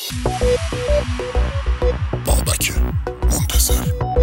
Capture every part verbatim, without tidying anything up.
بابک منتظر.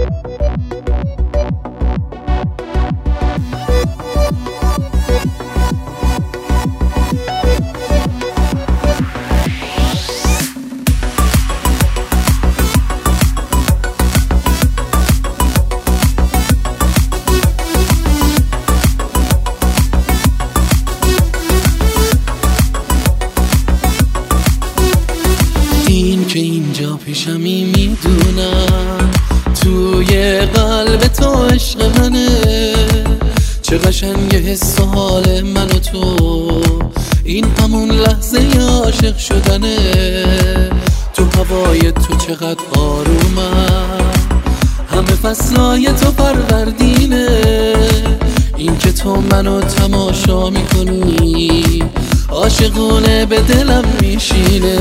این که اینجا پیشمی میدونم توی قلب تو عشق منه، چه قشنگ حس و حال من و تو، این همون لحظه عاشق شدنه. تو هوای تو چقدر آرومم، همه فصلای تو فروردینه. این که تو منو تماشا میکنی عاشقونه به دلم میشینه.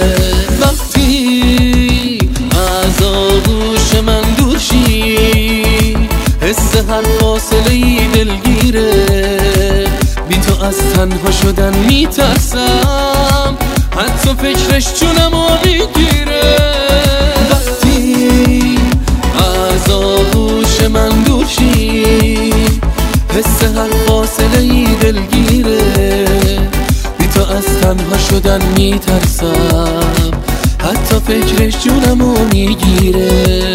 وقتی از آغوش من دور شی، حس هر فاصله ای دلگیره. بی تو از تنها شدن میترسم، حتی فکرش جونمو میگیره. وقتی از آغوش من دور شی، حس هر فاصله ای دلگیره. بی تو از تنها شدن میترسم، حتی فکرش جونمو میگیره.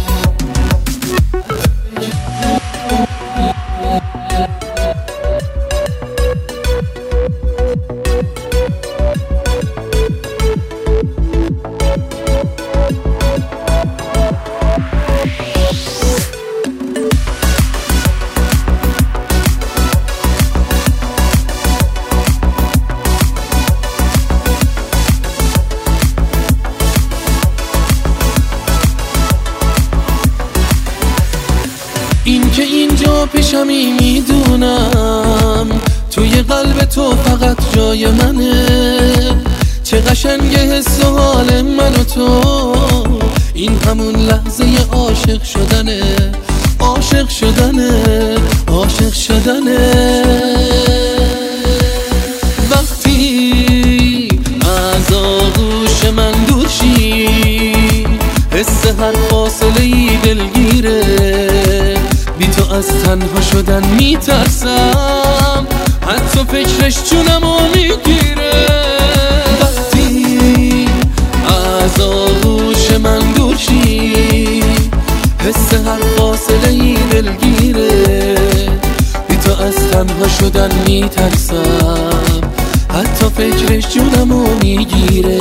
این که اینجا پیشمی میدونم توی قلب تو فقط جای منه، چه قشنگ حس و حال من و تو، این همون لحظه عاشق شدنه. عاشق شدنه عاشق شدنه. وقتی از آغوش من دور شی، حس هر فاصله ای دلگیره. بی تو از تنها شدن میترسم، حتی فکرش جونمو میگیره. وقتی از آغوش من دور شی، حس هر فاصله ای دلگیره. بی تو از تنها شدن میترسم، حتی فکرش جونمو میگیره.